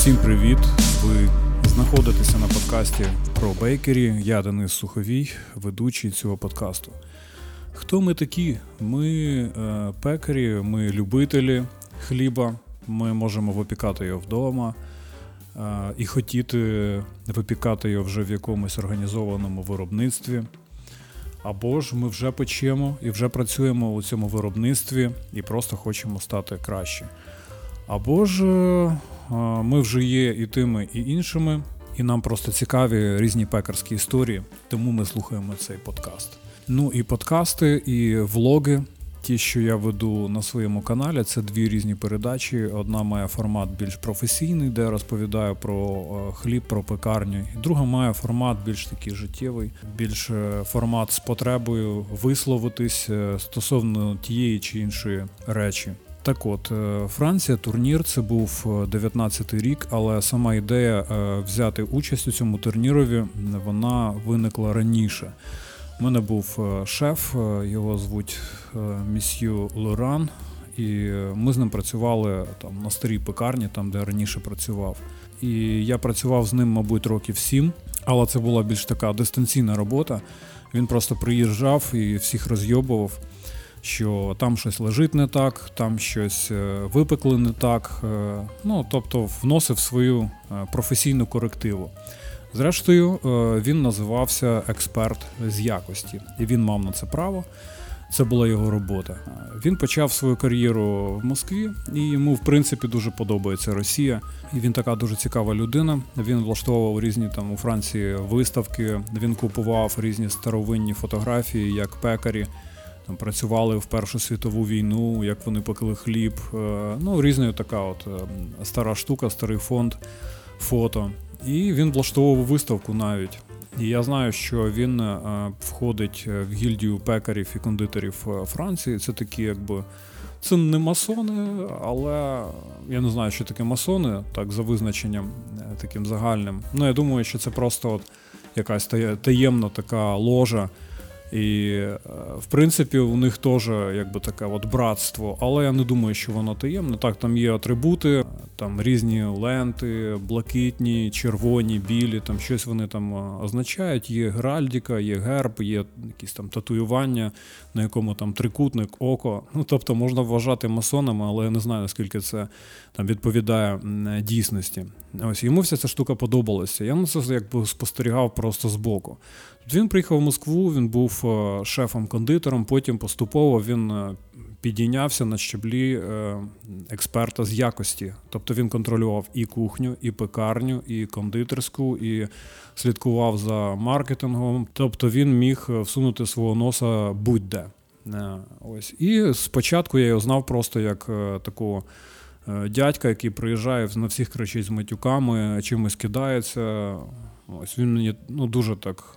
Всім привіт! Ви знаходитеся на подкасті про бейкері. Я Денис Суховій, ведучий цього подкасту. Хто ми такі? Ми пекарі, ми любителі хліба. Ми можемо випікати його вдома і хотіти випікати його вже в якомусь організованому виробництві. Або ж ми вже печемо і вже працюємо у цьому виробництві і просто хочемо стати краще. Або ж ми вже є і тими, і іншими, і нам просто цікаві різні пекарські історії, тому ми слухаємо цей подкаст. Ну і подкасти, і влоги, ті, що я веду на своєму каналі, це дві різні передачі. Одна має формат більш професійний, де я розповідаю про хліб, про пекарню. І друга має формат більш такий життєвий, більш формат з потребою висловитись стосовно тієї чи іншої речі. Так от, Франція, турнір, це був 19-й рік, але сама ідея взяти участь у цьому турнірові, вона виникла раніше. У мене був шеф, його звуть місьє Лоран, і ми з ним працювали там на старій пекарні, там, де я раніше працював. І я працював з ним, мабуть, років 7, але це була більш така дистанційна робота. Він просто приїжджав і всіх розйобував, що там щось лежить не так, там щось випекли не так, тобто вносив свою професійну корективу. Зрештою, він називався експерт з якості, і він мав на це право, це була його робота. Він почав свою кар'єру в Москві, і йому, в принципі, дуже подобається Росія. І він така дуже цікава людина, він влаштовував різні там у Франції виставки, він купував різні старовинні фотографії, як пекарі, там працювали в Першу світову війну, як вони пекли хліб, різна така от стара штука, старий фонд фото. І він влаштовував виставку навіть. І я знаю, що він входить в гільдію пекарів і кондитерів Франції. Це такі, це не масони, але я не знаю, що таке масони, так, за визначенням таким загальним. Я думаю, що це просто от якась таємна така ложа. І, в принципі, у них теж таке от братство, але я не думаю, що воно таємне. Так, там є атрибути, там різні ленти, блакитні, червоні, білі, там щось вони там означають. Є геральдика, є герб, є якісь там татуювання, на якому там трикутник, око. Тобто можна вважати масонами, але я не знаю, наскільки це там відповідає дійсності. Ось, йому вся ця штука подобалася. Я на це спостерігав просто збоку. Він приїхав в Москву, він був шефом-кондитером, потім поступово він підійнявся на щаблі експерта з якості. Тобто він контролював і кухню, і пекарню, і кондитерську, і слідкував за маркетингом. Тобто він міг всунути свого носа будь-де. Ось. І спочатку я його знав просто як такого дядька, який приїжджає, на всіх кричить з матюками, чимось кидається. Ось він мені дуже так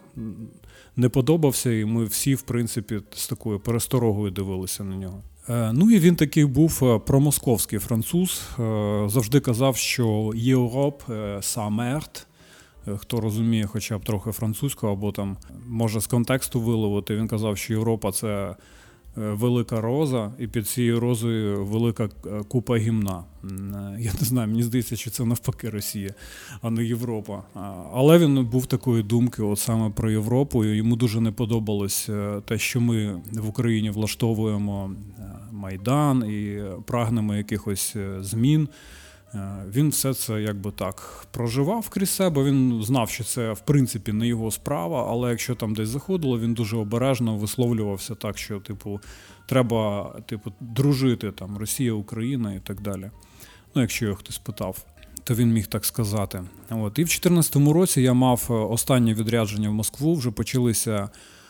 не подобався, і ми всі, в принципі, з такою пересторогою дивилися на нього. І він такий був промосковський француз, завжди казав, що «Європ са мерд». Хто розуміє хоча б трохи французьку, або там може з контексту виловити, він казав, що Європа – це велика роза, і під цією розою велика купа гімна. Я не знаю, мені здається, що це навпаки Росія, а не Європа. Але він був такої думки от саме про Європу, і йому дуже не подобалось те, що ми в Україні влаштовуємо Майдан і прагнемо якихось змін. Він все це так проживав крізь себе, він знав, що це в принципі не його справа, але якщо там десь заходило, він дуже обережно висловлювався так, що треба дружити там Росія, Україна і так далі. Якщо його хтось питав, то він міг так сказати. І в 2014 році я мав останнє відрядження в Москву, вже почалися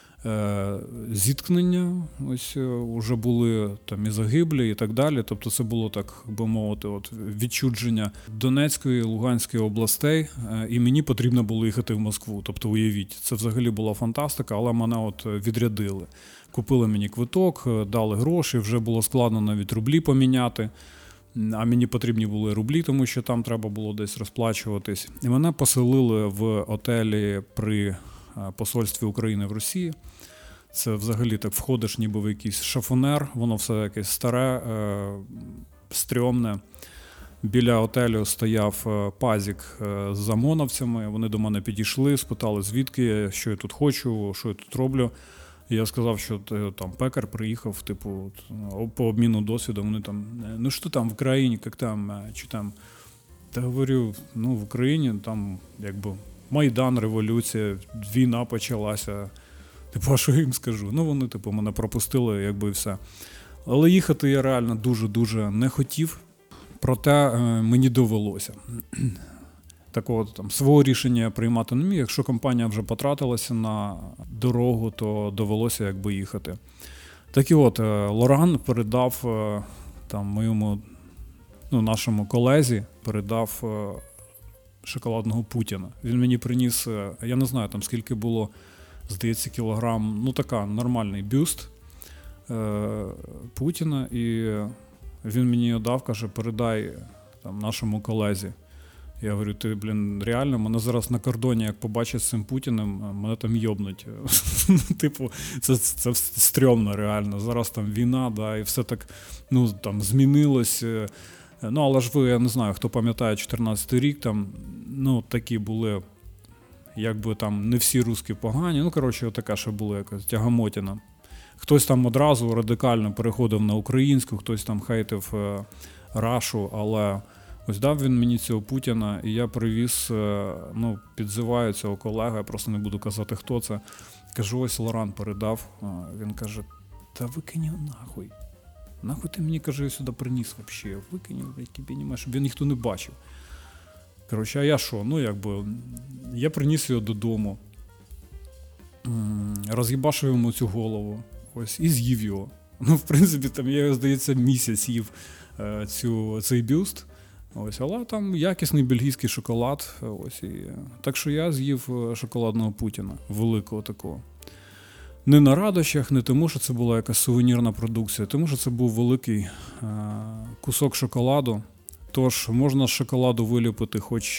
зіткнення, ось вже були там і загиблі і так далі, тобто це було, так би мовити, відчудження Донецької, Луганської областей, і мені потрібно було їхати в Москву, тобто уявіть, це взагалі була фантастика, але мене відрядили. Купили мені квиток, дали гроші, вже було складно навіть рублі поміняти, а мені потрібні були рублі, тому що там треба було десь розплачуватись. І мене поселили в отелі при посольстві України в Росії. Це взагалі так входиш ніби в якийсь шафонер, воно все якесь старе, стрьомне. Біля готелю стояв пазік з ОМОНовцями, вони до мене підійшли, спитали, звідки я, що я тут хочу, що я тут роблю. І я сказав, що там пекар приїхав, типу, по обміну досвідом, вони там, ну що там в Україні, як там, чи там. Та говорю, ну в Україні там якби Майдан, революція, війна почалася. Типу, а що я їм скажу? Ну вони, типу, мене пропустили, якби і все. Але їхати я реально дуже-дуже не хотів, проте мені довелося. Такого там свого рішення приймати не міг. Якщо компанія вже потратилася на дорогу, то довелося якби їхати. Так і от, Лоран передав там моєму, нашому колезі, передав шоколадного Путіна. Він мені приніс, я не знаю там скільки було, здається, кілограм, така нормальний бюст Путіна, і він мені його дав, каже, передай там нашому колезі. Я говорю, ти, реально, мене зараз на кордоні, як побачать з цим Путіним, мене там йобнуть. Типу, це стрьомно реально. Зараз там війна, да, і все так, там змінилось. Але ж ви, я не знаю, хто пам'ятає 14-й рік, там, такі були, якби там не всі русські погані. Така ще була якась тягамотіна. Хтось там одразу радикально переходив на українську, хтось там хейтив Рашу, але ось дав він мені цього Путіна, і я привіз, підзиваю цього колегу, я просто не буду казати, хто це. Кажу, ось Лоран передав. Він каже, та викинь його нахуй. Нахуй ти мені, каже, сюди приніс взагалі. Викинь його, щоб він ніхто не бачив. Коротше, а я що? Я приніс його додому, роз'їбашив йому цю голову, ось, і з'їв його. В принципі, там я, здається, місяць їв цей бюст. Ось, але там якісний бельгійський шоколад. Ось, так що я з'їв шоколадного Путіна, великого такого. Не на радощах, не тому, що це була якась сувенірна продукція, тому що це був великий кусок шоколаду. Тож можна з шоколаду виліпити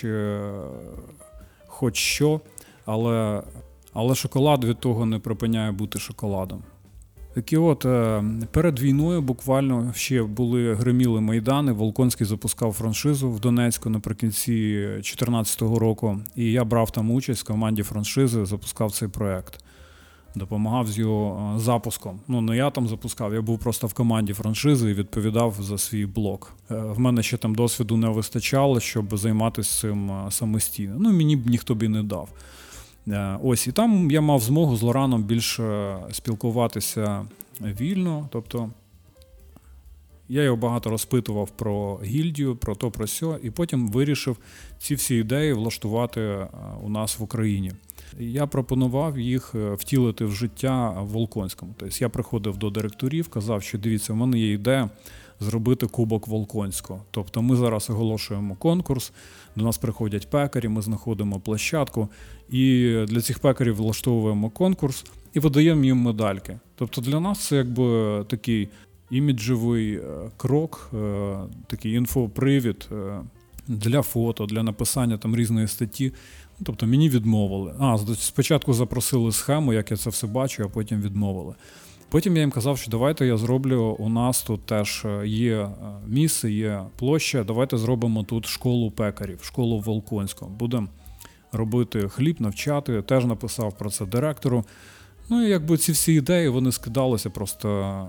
хоч що, але шоколад від того не припиняє бути шоколадом. Такі от, перед війною буквально ще гриміли Майдани, Волконський запускав франшизу в Донецьку наприкінці 2014 року, і я брав там участь в команді франшизи, запускав цей проєкт. Допомагав з його запуском. Не я там запускав, я був просто в команді франшизи і відповідав за свій блок. В мене ще там досвіду не вистачало, щоб займатися цим самостійно. Мені б ніхто б і не дав. Ось, і там я мав змогу з Лораном більше спілкуватися вільно, тобто я його багато розпитував про гільдію, про то, про сьо, і потім вирішив ці всі ідеї влаштувати у нас в Україні. Я пропонував їх втілити в життя в Волконському. Тобто я приходив до директорів, казав, що дивіться, в мене є ідея зробити Кубок Волконського. Тобто ми зараз оголошуємо конкурс, до нас приходять пекарі, ми знаходимо площадку, і для цих пекарів влаштовуємо конкурс і видаємо їм медальки. Тобто для нас це якби такий іміджевий крок, такий інфопривід для фото, для написання там різної статті. Тобто мені відмовили. Спочатку запросили схему, як я це все бачу, а потім відмовили. Потім я їм казав, що давайте я зроблю, у нас тут теж є місце, є площа, давайте зробимо тут школу пекарів, школу Волконського. Будемо робити хліб, навчати, теж написав про це директору. І якби ці всі ідеї, вони скидалися просто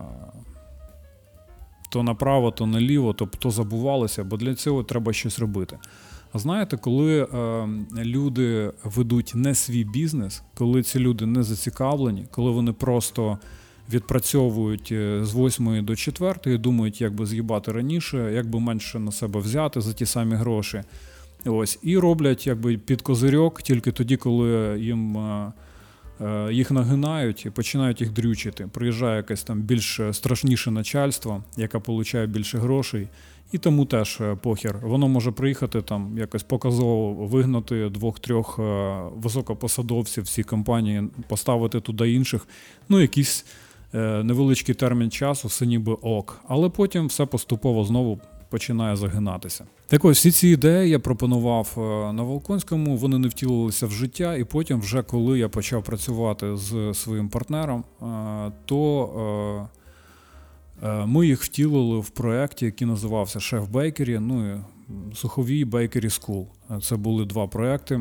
то направо, то наліво, то забувалися, бо для цього треба щось робити. А знаєте, коли люди ведуть не свій бізнес, коли ці люди не зацікавлені, коли вони просто відпрацьовують з 8 до 4, думають, як би з'їбати раніше, як би менше на себе взяти за ті самі гроші. Ось, і роблять якби під козирьок тільки тоді, коли їх нагинають і починають їх дрючити. Приїжджає якесь там більш страшніше начальство, яке отримує більше грошей, і тому теж похер. Воно може приїхати там якось показово вигнати 2-3 високопосадовців в цій компанії, поставити туди інших, якийсь невеличкий термін часу, все ніби ок. Але потім все поступово знову починає загинатися. Так ось, всі ці ідеї я пропонував на Волконському, вони не втілилися в життя, і потім вже коли я почав працювати з своїм партнером, то ми їх втілили в проєкті, який називався «Шеф Бейкері». Суховій Bakery School. Це були два проекти.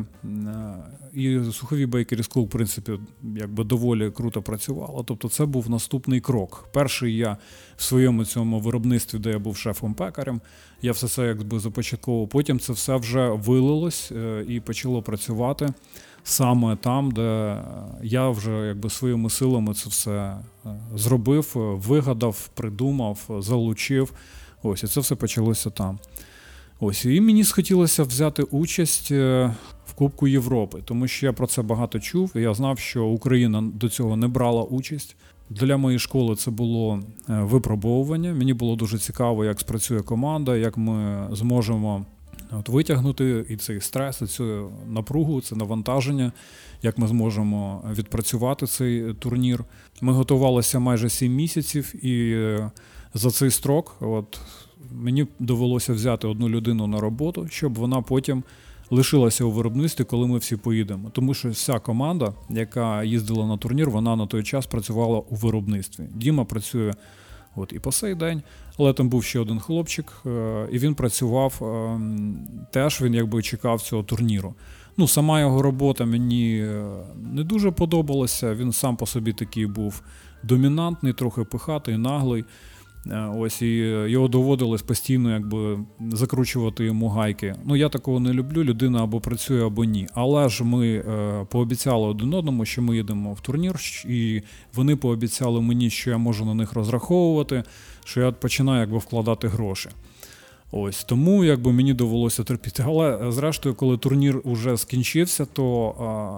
І Суховій Bakery School, в принципі, якби доволі круто працювало. Тобто це був наступний крок. Перший я в своєму цьому виробництві, де я був шефом-пекарем, я все це якби започатковував. Потім це все вже вилилось і почало працювати саме там, де я вже якби своїми силами це все зробив, вигадав, придумав, залучив. Ось, і це все почалося там. Ось, і мені схотілося взяти участь в Кубку Європи, тому що я про це багато чув, і я знав, що Україна до цього не брала участь. Для моєї школи це було випробовування. Мені було дуже цікаво, як спрацює команда, як ми зможемо витягнути і цей стрес, і цю напругу, це навантаження, як ми зможемо відпрацювати цей турнір. Ми готувалися майже 7 місяців, і за цей строк мені довелося взяти одну людину на роботу, щоб вона потім лишилася у виробництві, коли ми всі поїдемо. Тому що вся команда, яка їздила на турнір, вона на той час працювала у виробництві. Діма працює і по сей день, але там був ще один хлопчик, і він працював, теж він якби чекав цього турніру. Сама його робота мені не дуже подобалася, він сам по собі такий був домінантний, трохи пихатий, наглий. Ось, і його доводилось постійно якби закручувати йому гайки. Я такого не люблю, людина або працює, або ні. Але ж ми пообіцяли один одному, що ми їдемо в турнір, і вони пообіцяли мені, що я можу на них розраховувати, що я починаю якби вкладати гроші. Ось, тому якби мені довелося терпіти. Але зрештою, коли турнір уже скінчився, то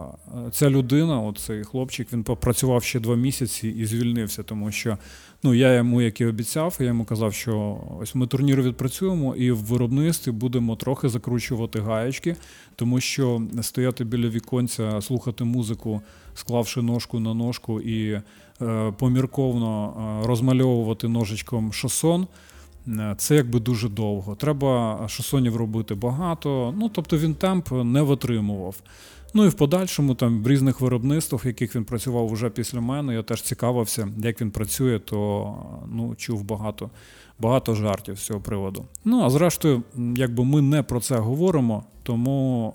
ця людина, цей хлопчик, він попрацював ще 2 місяці і звільнився, тому що я йому, як і обіцяв, я йому казав, що ось ми турнір відпрацюємо і в виробництві будемо трохи закручувати гаєчки, тому що стояти біля віконця, слухати музику, склавши ножку на ножку і помірковно розмальовувати ножичком шосон, це якби дуже довго. Треба шосонів робити багато, тобто він темп не витримував. І в подальшому там в різних виробництвах, в яких він працював вже після мене, я теж цікавився, як він працює, то чув багато жартів з цього приводу. А зрештою, якби ми не про це говоримо, тому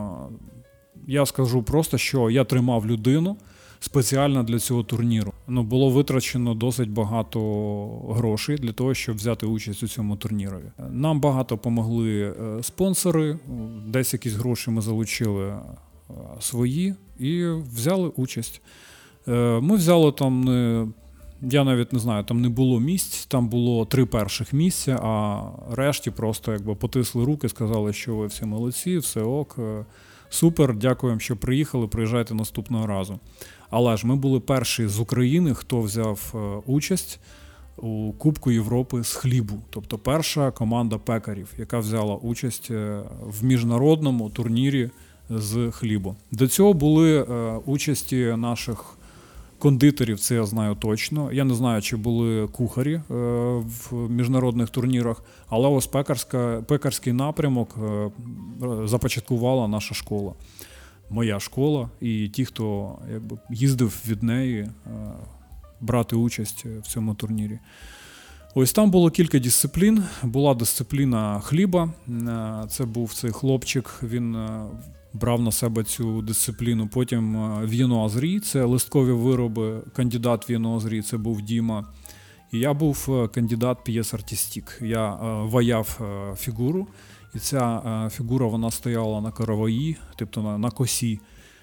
я скажу просто, що я тримав людину спеціально для цього турніру. Було витрачено досить багато грошей для того, щоб взяти участь у цьому турнірові. Нам багато помогли спонсори, десь якісь гроші ми залучили свої і взяли участь. Ми взяли там, я навіть не знаю, там не було місць, там було 3 перших місця, а решті просто якби потисли руки, сказали, що ви всі молодці, все ок, супер, дякуємо, що приїхали, приїжджайте наступного разу. Але ж ми були перші з України, хто взяв участь у Кубку Європи з хлібу. Тобто перша команда пекарів, яка взяла участь в міжнародному турнірі з хлібу. До цього були участі наших кондитерів, це я знаю точно. Я не знаю, чи були кухарі в міжнародних турнірах, але ось пекарський напрямок започаткувала наша школа. Моя школа і ті, хто якби їздив від неї брати участь в цьому турнірі. Ось там було кілька дисциплін. Була дисципліна хліба. Це був цей хлопчик, він брав на себе цю дисципліну. Потім в'єнуазрі, це листкові вироби, кандидат в'єнуазрі, це був Діма. І я був кандидат п'єс-артистик. Я ваяв фігуру. І ця фігура, вона стояла на караваї, тобто на косі.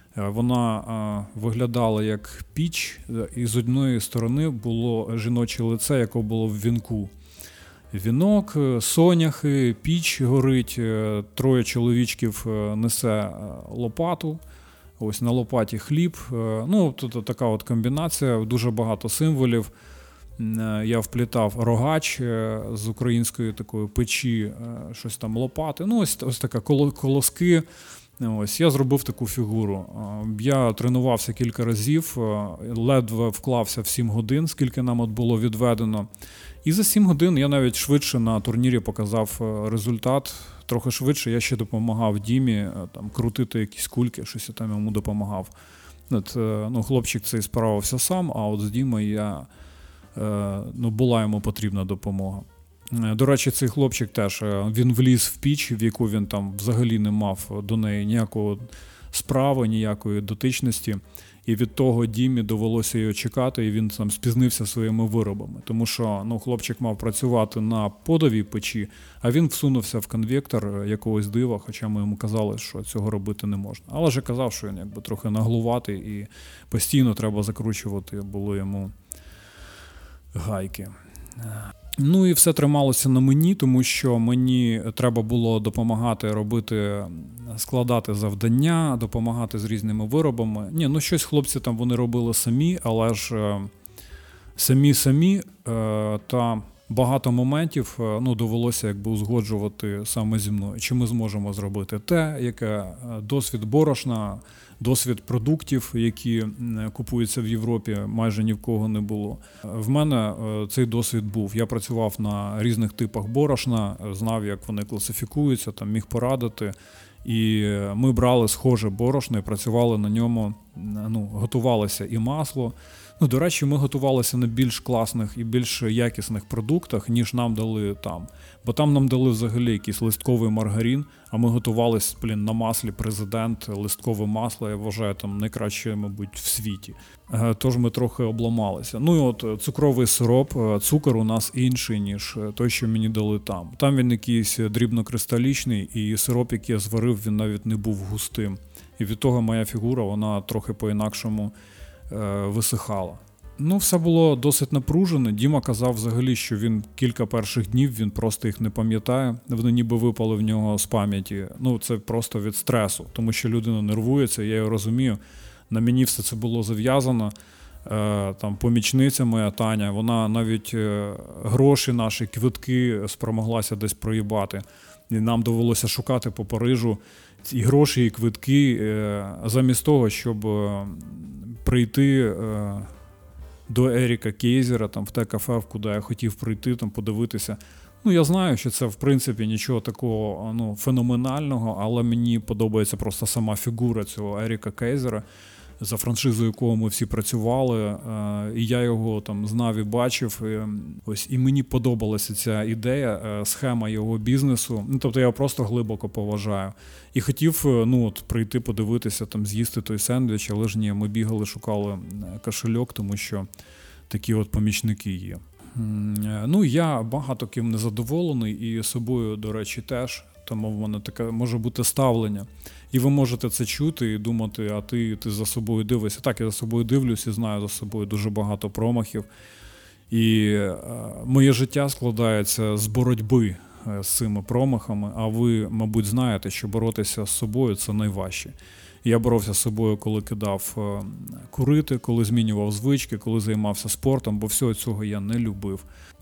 Вона виглядала як піч, і з одної сторони було жіноче лице, яке було в вінку. Вінок, соняхи, піч горить, 3 чоловічків несе лопату, ось на лопаті хліб. Тут така от комбінація, дуже багато символів. Я вплітав рогач з української такої печі, щось там лопати. Ось така колоски. Ось, я зробив таку фігуру. Я тренувався кілька разів, ледве вклався в 7 годин, скільки нам от було відведено. І за 7 годин я навіть швидше на турнірі показав результат. Трохи швидше я ще допомагав Дімі там, крутити якісь кульки, щось я там йому допомагав. Хлопчик цей справився сам, а от з Дімою була йому потрібна допомога. До речі, цей хлопчик теж, він вліз в піч, в яку він там взагалі не мав до неї ніякого справи, ніякої дотичності. І від того Дімі довелося його чекати, і він там спізнився своїми виробами. Тому що хлопчик мав працювати на подовій печі, а він всунувся в конвектор якогось дива, хоча ми йому казали, що цього робити не можна. Але ж казав, що він якби трохи наглуватий і постійно треба закручувати було йому гайки. І все трималося на мені, тому що мені треба було допомагати складати завдання, допомагати з різними виробами. Щось хлопці там вони робили самі, але ж самі, та багато моментів довелося якби узгоджувати саме зі мною. Чи ми зможемо зробити те, яке досвід борошна, досвід продуктів, які купуються в Європі, майже ні в кого не було. В мене цей досвід був. Я працював на різних типах борошна, знав, як вони класифікуються, там міг порадити. І ми брали схоже борошно і працювали на ньому, готувалося і масло. До речі, ми готувалися на більш класних і більш якісних продуктах, ніж нам дали там. Бо там нам дали взагалі якийсь листковий маргарин, а ми готувалися, на маслі Президент, листкове масло, я вважаю, там найкраще, мабуть, в світі. Тож ми трохи обламалися. Цукровий сироп, цукор у нас інший, ніж той, що мені дали там. Там він якийсь дрібнокристалічний, і сироп, який я зварив, він навіть не був густим. І від того моя фігура, вона трохи по-інакшому висихала. Все було досить напружено. Діма казав взагалі, що він кілька перших днів, він просто їх не пам'ятає. Вони ніби випали в нього з пам'яті. Це просто від стресу, тому що людина нервується, я його розумію. На мені все це було зав'язано. Там помічниця моя Таня, вона навіть гроші наші, квитки спромоглася десь проїбати. І нам довелося шукати по Парижу і гроші, і квитки, замість того, щоб прийти до Еріка Кейзера, там, в те кафе, куди я хотів прийти, там, подивитися. Я знаю, що це, в принципі, нічого такого феноменального, але мені подобається просто сама фігура цього Еріка Кейзера, за франшизою якого ми всі працювали, і я його там знав і бачив. І мені подобалася ця ідея, схема його бізнесу. Тобто я його просто глибоко поважаю. І хотів прийти подивитися, там, з'їсти той сендвіч, але ж ні, ми бігали, шукали кошельок, тому що такі помічники є. Я багато ким незадоволений і собою, до речі, теж. Тому в мене таке може бути ставлення. І ви можете це чути і думати, а ти за собою дивишся. Так, я за собою дивлюсь і знаю за собою дуже багато промахів. І моє життя складається з боротьби з цими промахами, а ви, мабуть, знаєте, що боротися з собою – це найважче. Я боровся з собою, коли кидав курити, коли змінював звички, коли займався спортом, бо всього цього я не любив.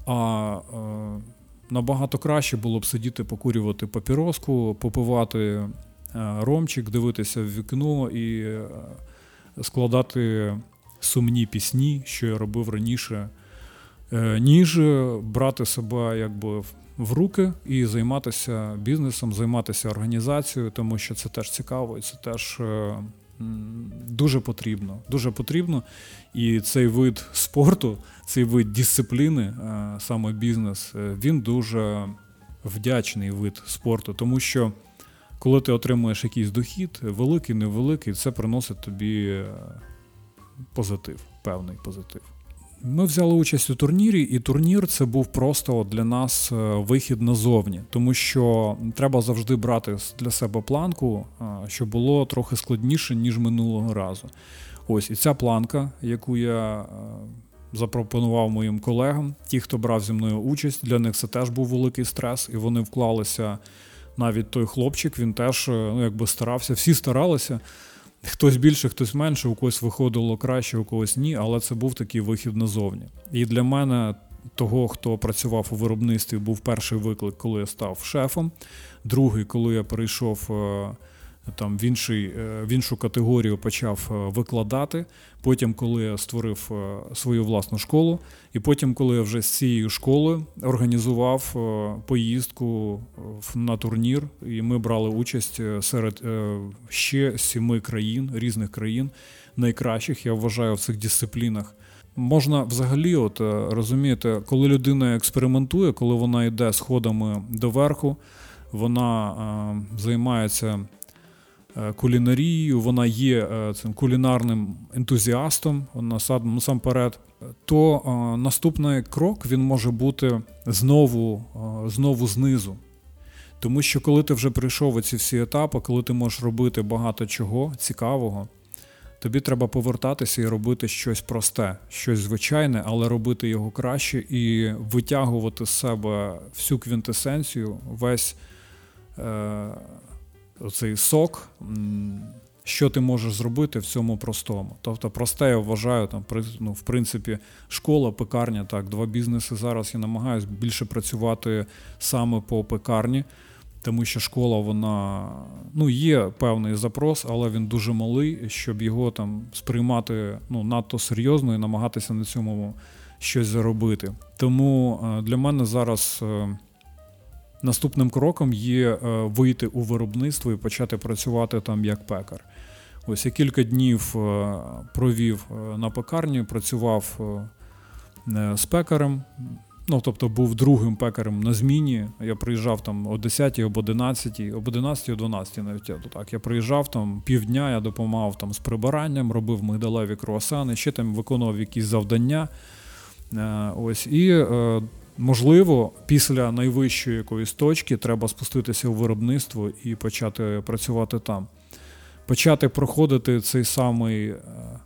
Набагато краще було б сидіти, покурювати папіроску, попивати ромчик, дивитися в вікно і складати сумні пісні, що я робив раніше, ніж брати себе якби в руки і займатися бізнесом, займатися організацією, тому що це теж цікаво і це теж дуже потрібно. Дуже потрібно. І цей вид спорту, цей вид дисципліни, саме бізнес, він дуже вдячний вид спорту, тому що коли ти отримуєш якийсь дохід, великий, невеликий, це приносить тобі позитив, певний позитив. Ми взяли участь у турнірі, і турнір це був просто для нас вихід назовні, тому що треба завжди брати для себе планку, щоб було трохи складніше, ніж минулого разу. І ця планка, яку я запропонував моїм колегам, ті, хто брав зі мною участь, для них це теж був великий стрес, і вони вклалися, навіть той хлопчик, він теж старався, всі старалися. Хтось більше, хтось менше, у когось виходило краще, у когось ні, але це був такий вихід назовні. І для мене, того, хто працював у виробництві, був перший виклик, коли я став шефом, другий, коли я перейшов там в іншу категорію, почав викладати, потім, коли я створив свою власну школу, і потім, коли я вже з цієї школи організував поїздку на турнір, і ми брали участь серед ще 7 країн, різних країн, найкращих, я вважаю, в цих дисциплінах. Можна взагалі, розумієте, коли людина експериментує, коли вона йде сходами доверху, вона займається кулінарією, вона є цим кулінарним ентузіастом насамперед, то наступний крок він може бути знову знизу. Тому що коли ти вже пройшов ці всі етапи, коли ти можеш робити багато чого цікавого, тобі треба повертатися і робити щось просте, щось звичайне, але робити його краще і витягувати з себе всю квінтесенцію, весь оцей сок, що ти можеш зробити в цьому простому. Тобто просте, я вважаю, в принципі, школа, пекарня, так, два бізнеси зараз я намагаюся більше працювати саме по пекарні, тому що школа, вона, є певний запрос, але він дуже малий, щоб його там сприймати надто серйозно і намагатися на цьому щось заробити. Тому для мене зараз наступним кроком є вийти у виробництво і почати працювати там як пекар. Ось я кілька днів провів на пекарні, працював з пекарем, тобто був другим пекарем на зміні. Я приїжджав там о 10, об 11, об 11, о 12 навіть. Так. Я приїжджав там півдня, я допомагав там з прибиранням, робив мигдалеві круасани, ще там виконував якісь завдання. Ось, і можливо, після найвищої якоїсь точки треба спуститися у виробництво і почати працювати там. Почати проходити цей самий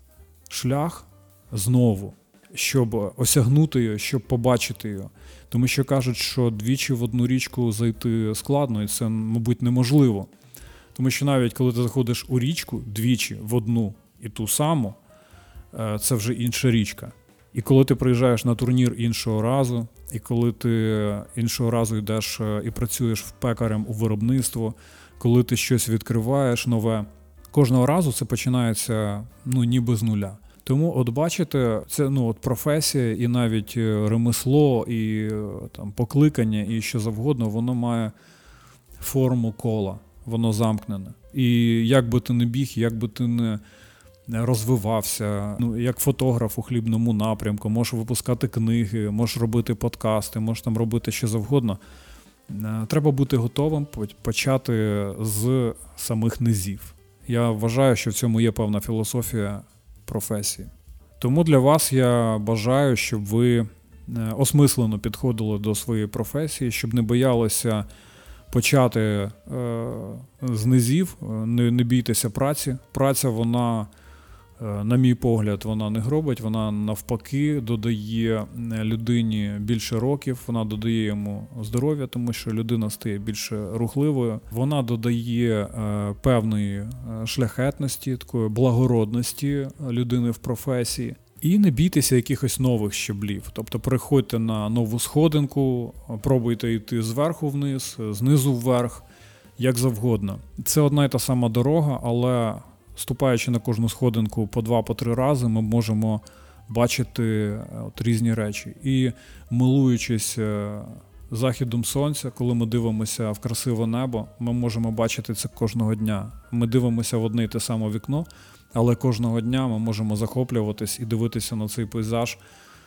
шлях знову, щоб осягнути його, щоб побачити його. Тому що кажуть, що двічі в одну річку зайти складно, і це, мабуть, неможливо. Тому що навіть коли ти заходиш у річку двічі в одну і ту саму, це вже інша річка. І коли ти приїжджаєш на турнір іншого разу, і коли ти іншого разу йдеш і працюєш пекарем у виробництво, коли ти щось відкриваєш нове, кожного разу це починається ніби з нуля. Тому от бачите, це професія і навіть ремесло, і там покликання, і що завгодно, воно має форму кола, воно замкнене. І як би ти не біг, як би ти не розвивався, як фотограф у хлібному напрямку, можеш випускати книги, можеш робити подкасти, можеш там робити що завгодно. Треба бути готовим почати з самих низів. Я вважаю, що в цьому є певна філософія професії. Тому для вас я бажаю, щоб ви осмислено підходили до своєї професії, щоб не боялися почати з низів, не бійтеся праці. Праця, вона, на мій погляд, вона не гробить, вона навпаки додає людині більше років, вона додає йому здоров'я, тому що людина стає більше рухливою, вона додає певної шляхетності, такої благородності людини в професії. І не бійтеся якихось нових щаблів. Тобто переходьте на нову сходинку, пробуйте йти зверху вниз, знизу вверх, як завгодно. Це одна й та сама дорога, але ступаючи на кожну сходинку по 2-3 рази, ми можемо бачити різні речі. І милуючись західом сонця, коли ми дивимося в красиве небо, ми можемо бачити це кожного дня. Ми дивимося в одне й те саме вікно, але кожного дня ми можемо захоплюватись і дивитися на цей пейзаж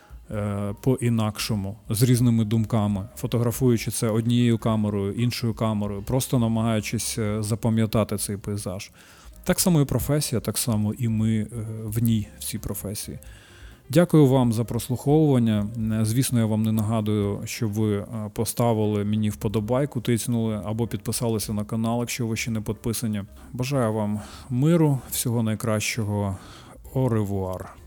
по-інакшому, з різними думками, фотографуючи це однією камерою, іншою камерою, просто намагаючись запам'ятати цей пейзаж. Так само і професія, так само і ми в ній, в цій професії. Дякую вам за прослуховування. Звісно, я вам не нагадую, щоб ви поставили мені вподобайку, тицнули або підписалися на канал, якщо ви ще не підписані. Бажаю вам миру, всього найкращого. Au revoir.